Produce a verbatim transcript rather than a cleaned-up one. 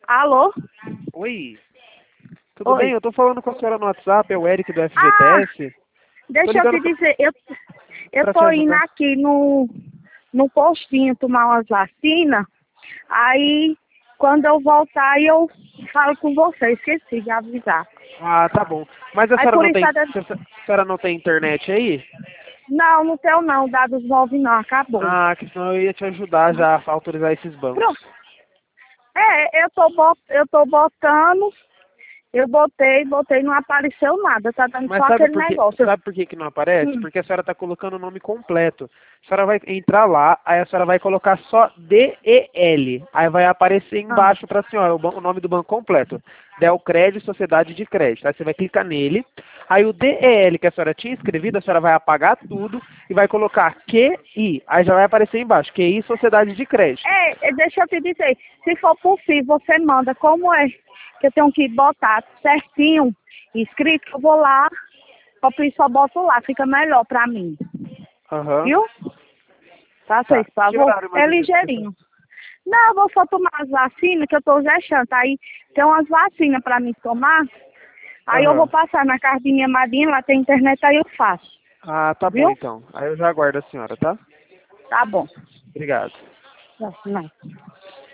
Alô? Oi, tudo Oi. bem? Eu tô falando com a senhora no WhatsApp, é o Eric do Ah, F G T S. Tô deixa eu te ligando pra, dizer, eu, eu pra te tô indo ajudar. aqui no, no postinho tomar umas vacinas. Aí, quando eu voltar, eu falo com você. Esqueci de avisar. Ah, tá bom. Mas a Aí senhora por não isso tem, tá dando... a senhora não tem internet aí? Não, não tem não, dados novos não, acabou. Ah, que senão eu ia te ajudar já a autorizar esses bancos. Pronto. É, eu tô, bot, eu tô botando, eu botei, botei, não apareceu nada, tá dando Mas só sabe aquele por que, negócio. sabe por que que não aparece? Hum. Porque a senhora está colocando o nome completo. A senhora vai entrar lá, aí a senhora vai colocar só D E L. Aí vai aparecer Ah, embaixo para a senhora o, ban- o nome do banco completo. Delcred Sociedade de Crédito. Aí você vai clicar nele. Aí o D E L que a senhora tinha escrevido, a senhora vai apagar tudo e vai colocar Q I. Aí já vai aparecer embaixo, Q I Sociedade de Crédito. é, deixa eu te dizer, se for possível, você manda como é que eu tenho que botar certinho, escrito, eu vou lá, copio e só boto lá, fica melhor pra mim, Aham. viu? Faça Tá. isso, por Que favor. horário mais É ou menos que a senhora... ligeirinho. Não, eu vou só tomar as vacinas, que eu tô gestante, aí tem umas vacinas pra mim tomar, aí eu vou Aham. passar na casa de minha madrinha, lá tem internet, aí eu faço, Ah, tá bom viu? então. Aí eu já aguardo a senhora, tá? Tá bom. Obrigado. Não.